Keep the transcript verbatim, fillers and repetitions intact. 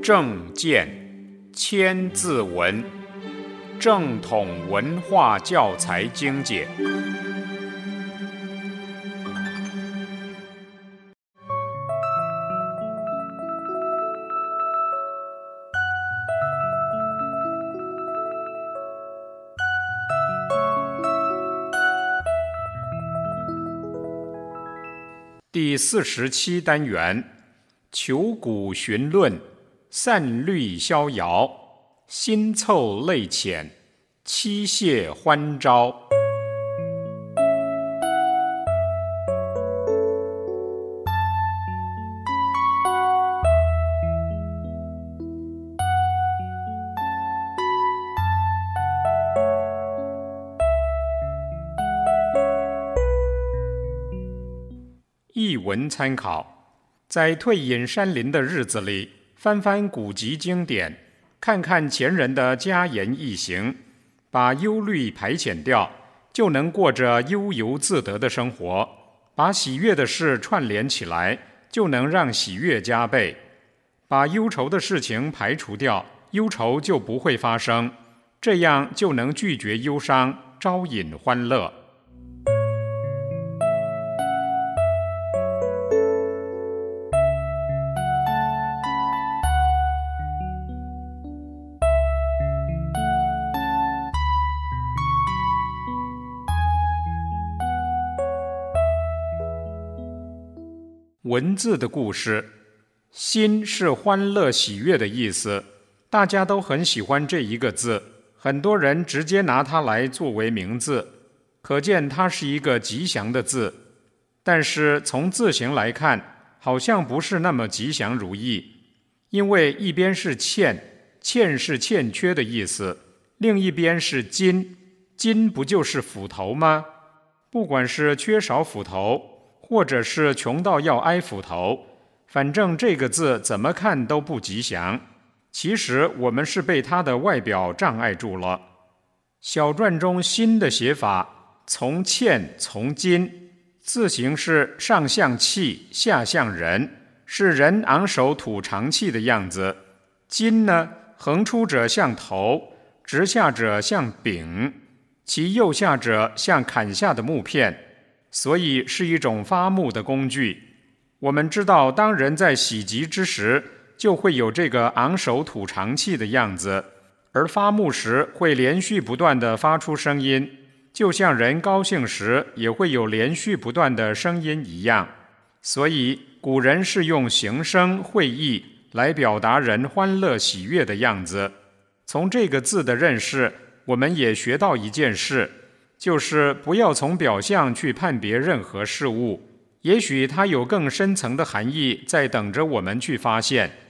正见千字文，正统文化教材精简。第四十七单元，求古寻论，散虑逍遥，新凑类浅，七谢欢招。译文参考：在退隐山林的日子里，翻翻古籍经典，看看前人的家言易行，把忧虑排遣掉，就能过着悠游自得的生活。把喜悦的事串联起来，就能让喜悦加倍。把忧愁的事情排除掉，忧愁就不会发生，这样就能拒绝忧伤，招引欢乐。文字的故事，心是欢乐喜悦的意思，大家都很喜欢这一个字，很多人直接拿它来作为名字，可见它是一个吉祥的字。但是从字形来看，好像不是那么吉祥如意，因为一边是欠，欠是欠缺的意思，另一边是金，金不就是斧头吗？不管是缺少斧头，或者是穷到要挨斧头，反正这个字怎么看都不吉祥。其实我们是被它的外表障碍住了。小篆中心的写法，从欠从金，字形是上像气，下像人，是人昂首吐长气的样子。金呢，横出者像头，直下者像柄，其右下者像砍下的木片，所以是一种发木的工具。我们知道，当人在喜极之时，就会有这个昂首吐长气的样子，而发木时会连续不断地发出声音，就像人高兴时也会有连续不断的声音一样。所以古人是用形声会意来表达人欢乐喜悦的样子。从这个字的认识，我们也学到一件事，就是不要从表象去判别任何事物，也许它有更深层的含义在等着我们去发现。